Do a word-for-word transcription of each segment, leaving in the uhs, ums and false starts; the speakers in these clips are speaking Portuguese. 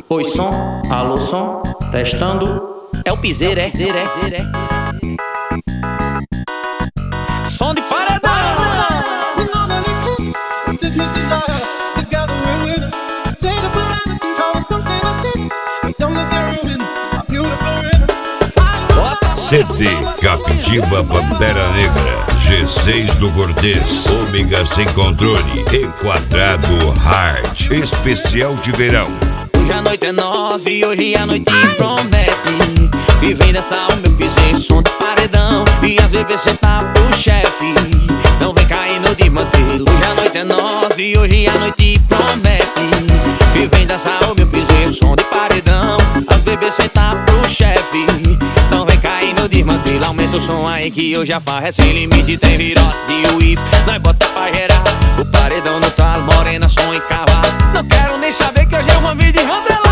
Oi, som, alô, som, testando. É o piseiro, é? Piseiro, é? Som de paredão. C D Captiva Pantera Negra, G seis do Gordês, Ômega Sem Controle, Enquadrado Hard, especial de verão. Hoje a noite é nossa e hoje a noite promete. E vem dançar o meu piseiro, som de paredão. E as bebês sentar pro chefe, não vem cair no desmantelo. Hoje a noite é nossa e hoje a noite promete. E vem dançar o meu piseiro, som de paredão. As bebês sentar pro chefe, não vem cair no desmantelo. Aumenta o som aí que hoje a farra é sem limite. Tem virote de uísque, nós bota pra gerar. O paredão no talo, morena, som e cavalo. Não quero nem saber que hoje é uma vida de randelar.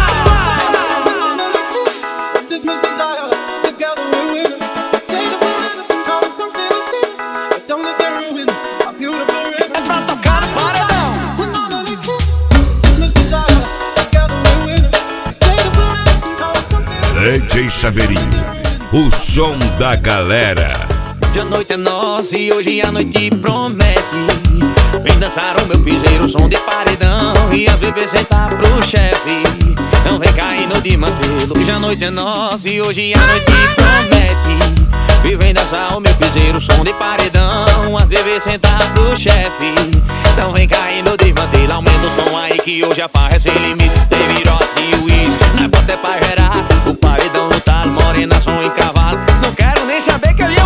É pra tocar no paredão. D J Chaveirinho, o som da galera. Hoje a noite é nossa e hoje a noite promete. Vem dançar o meu piseiro, som de paredão. E as bebês sentar pro chefe, não vem cair no desmantelo. Hoje a noite é nossa e hoje a noite promete. E vem dançar o meu piseiro, som de paredão. As bebês sentar pro chefe, não vem cair no desmantelo. Aumenta o som aí que hoje a farra é sem limite. Tem virote e uísque, nós bota é pra gerar. O paredão no talo, morena, som e cavalo. Não quero nem saber que eu ia